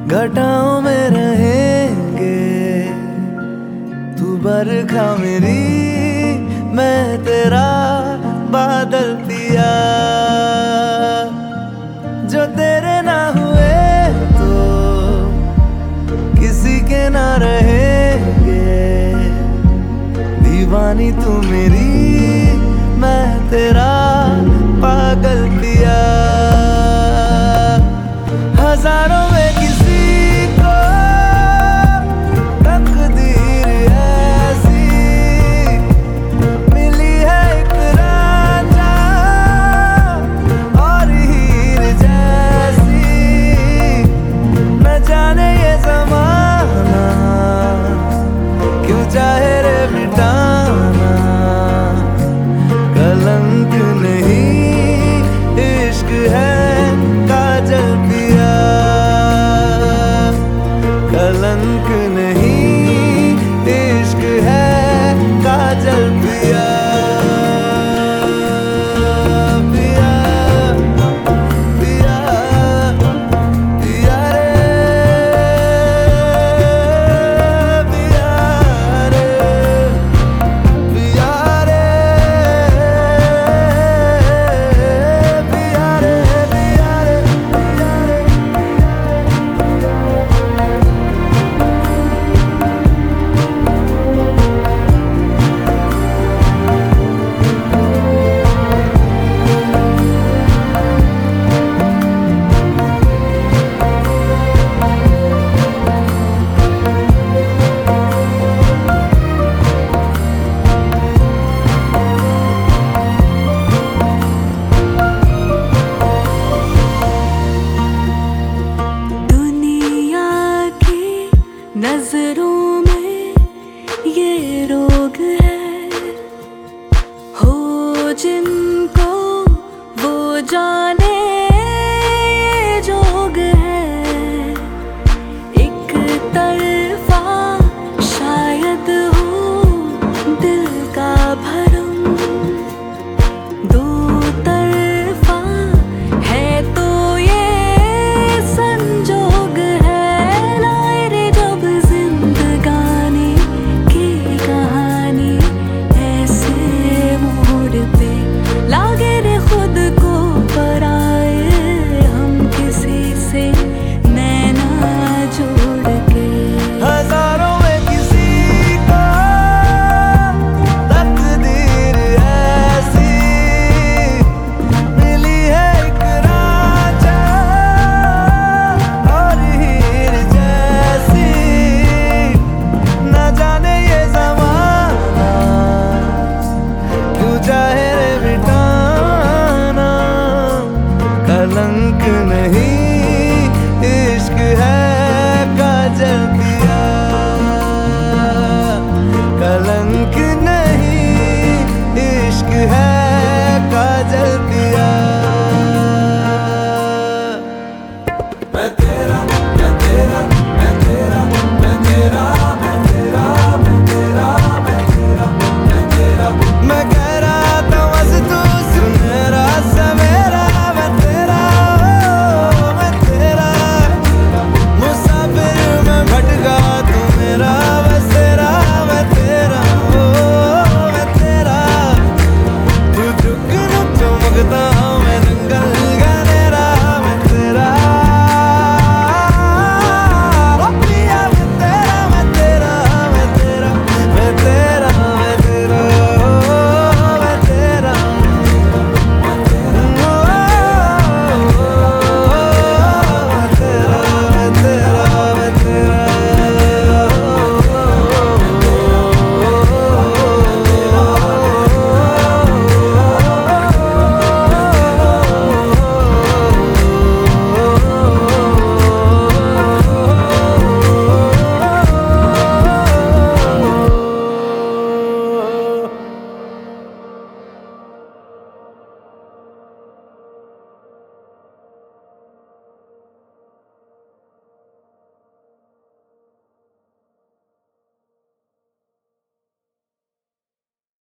घटाओं में रहेंगे, तू बरखा मेरी, मैं तेरा बादल पिया। जो तेरे ना हुए तो किसी के ना रहेंगे, दीवानी तू मेरी, मैं तेरा पागल पिया। हजारों में किसी को तकदीर ऐसी मिली है, एक रांझा और हीर जैसी। न जाने ये ज़माना क्यों चाहे रे मिटाना, कलंक नहीं इश्क है काजल पिया। कलंक नहीं इश्क है काजल पिया। पिया पिया पिया रे, पिया रे, पिया रे, पिया रे, पिया रे, पिया रे। नजरों में ये रोग है, हो जिनको वो जाने ये जोग है। एक तरफा शायद हो दिल का भरम, दो तरफा है तो ये संजोग है। कलंक नहीं